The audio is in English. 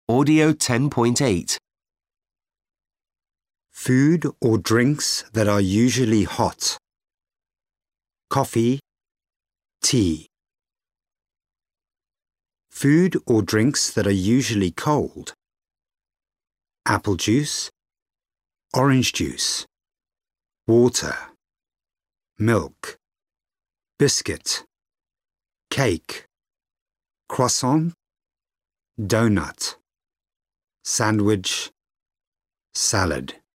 Audio 10.8. Food or drinks that are usually hot. Coffee, tea. Food or drinks that are usually cold. Apple juice, orange juice, water, milk, biscuit, cake, croissant, donut, sandwich, salad.